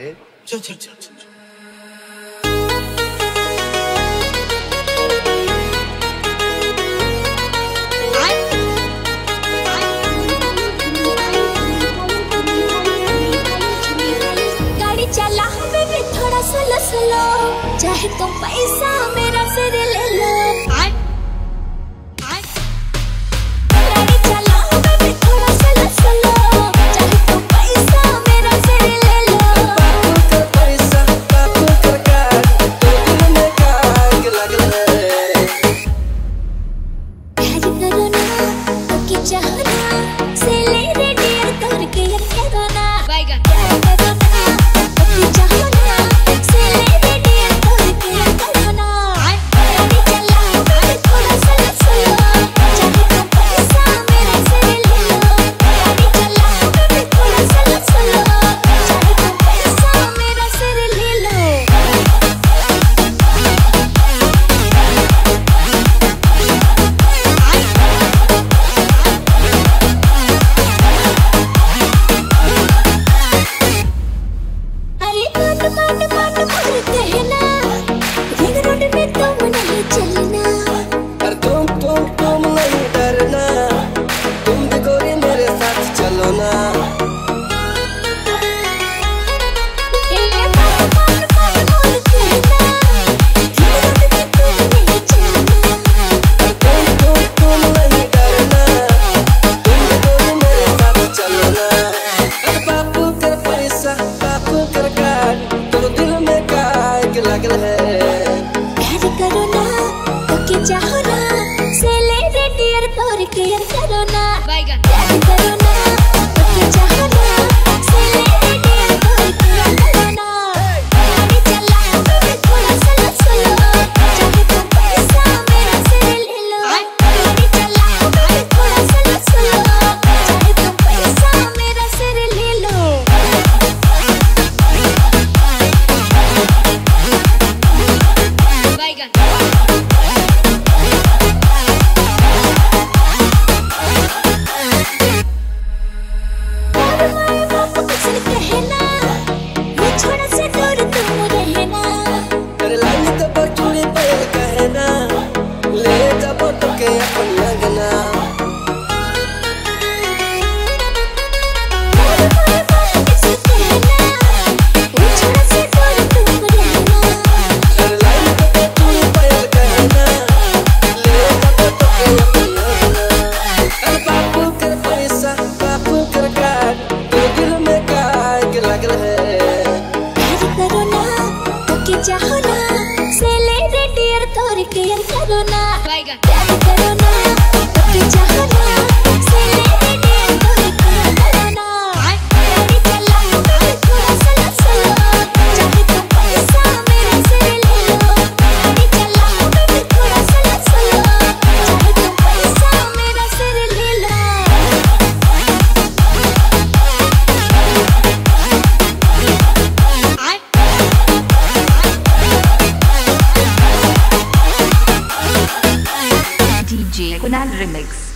ले। चल चल चल चल। गाड़ी चला बेबी थोड़ा स्लो स्लो, चाहे तो पैसा मेरा सिर ले लो। गाड़ी चला बेबी थोड़ा स्लो स्लो, चाहे तो पैसा मेरा सिर ले लो। बापू का पैसा बापू का कार, तो दिल में आग लग रहा है। प्यार करो ना तो क्या चाहो ना, से ले रे डियर करके ये करो ना। प्यार करो ना तो क्या चाहो ना, से ले रे डियर करके ये करो ना। गाड़ी चला बेबी थोड़ा स्लो स्लो, चाहे तो पैसा मेरा सिर ले लो। गाड़ी चला बेबी थोड़ा स्लो स्लो, चाहे तो पैसा मेरा सिर ले लो। अरे काट काट काट मारते हैं ना, रिंग रोड में तुम नहीं चलना। पर तुम नहीं डरना, तुम भी गोरी मेरे साथ चलो ना। ये काट काट काट मारते हैं ना, रिंग रोड में तुम नहीं चलना। पर तुम नहीं डरना, तुम भी गोरी मेरे साथ चलो ना। अरे बापू का पैसा बापू का कार, तो दिल में आग लग रहा है। प्यार करो ना तो क्या चाहो ना, से ले रे डियर करके ये करो ना। प्यार करो ना तो क्या चाहो ना, से ले रे डियर करके ये करो ना। गाड़ी चला बेबी थोड़ा स्लो स्लो, चाहे तो पैसा मेरा सिर ले लो। गाड़ी चला बेबी थोड़ा स्लो स्लो, चाहे तो पैसा मेरा सिर ले लो। और माँ बाप कुछ नहीं कहना, ये छोड़ा से दूर तुम रहना। तेरे लाइन तो बचूरी पे कहना, ले जाबो तो के अपन लगना। और माँ बाप कुछ नहीं कहना, ये छोड़ा से दूर तुम रहना। तेरे लाइन तो बचूरी पे कहना, ले जाबो तो के अपन लगना। अरे बापू का पैसा बापू का कार, तो दिल में आग लग रहा है। प्यार करो ना तो क्या चाहो ना, से ले रे डियर करके ये करो ना। प्यार करो ना तो क्या चाहो ना, से ले रे डियर करके ये करो ना। गाड़ी चला बेबी थोड़ा स्लो स्लो, चाहे तो पैसा मेरा सिर ले लो। गाड़ी चला बेबी थोड़ा स्लो स्लो, चाहे तो पैसा मेरा सिर ले लो। DJ Kunal Remix.